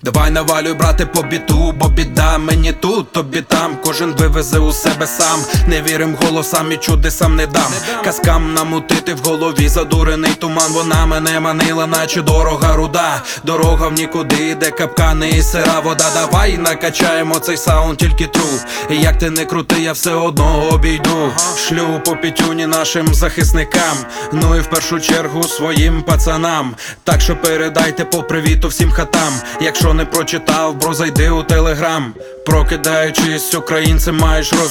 Давай навалюй, брате, по біту, бо біда мені тут, тобі там. Кожен вивезе у себе сам. Не вірим голосам і чудесам не дам. Казкам намутити в голові задурений туман. Вона мене манила, наче дорога руда. Дорога в нікуди, де капкани і сира вода. Давай накачаємо цей саунд, тільки тру. І як ти не крути, я все одно обійду. Шлю по пітюні нашим захисникам. Ну і в першу чергу своїм пацанам. Так що передайте по привіту всім хатам. Якщо не прочитав, бро, зайди у телеграм. Прокидаючись, українцем маєш розуміти.